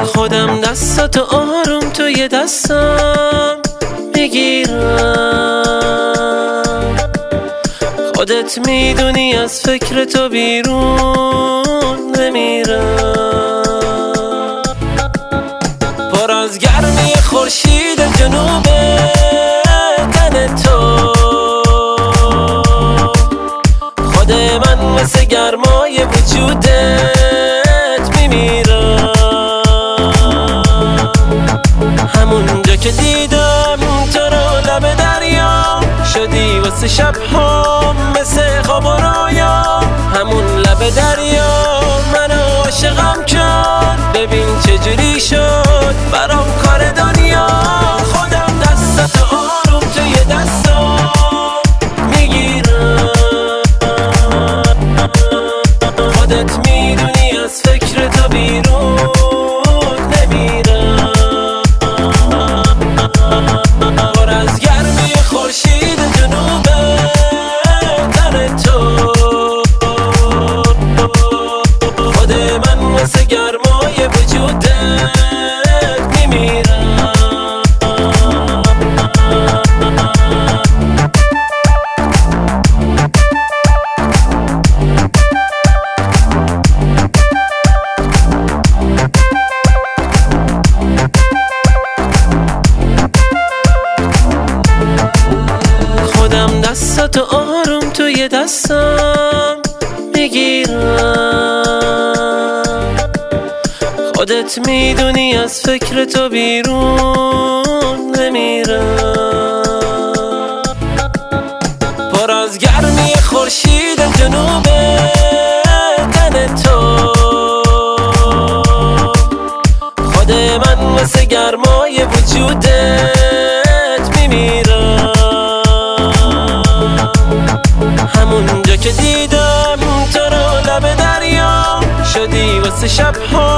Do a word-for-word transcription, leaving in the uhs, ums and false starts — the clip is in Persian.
خودم دستاتو آروم توی دستم میگیرم، خودت میدونی از فکر تو بیرون نمیرم. پر از گرمی خورشید جنوب تن تو، خود من مثل گرمای وجودت میمیرم. همونجا که دیدم تو رو لب دریا، شدی واسه شب ها مثل خواب و رویا. همون لب دریا منو عاشقم کرد، ببین چجوری شد برام کار دنیا. خودم دستاتو آروم توی دستم میگیرم، خودت میدونی از فکر تو بیرون نمیرم. پر از گرمی خورشید جنوب تن تو، خود من مثل گرمای وجودت میمیرم. خودم دستاتو آروم توی دستم میگیرم، خودت میدونی از فکر تو بیرون نمیرم. پر از گرمی خورشید جنوب تن تو، خود من مثل گرمای وجودت میمیرم. همونجا که دیدم تو رو لب دریا، شدی واسه شب ها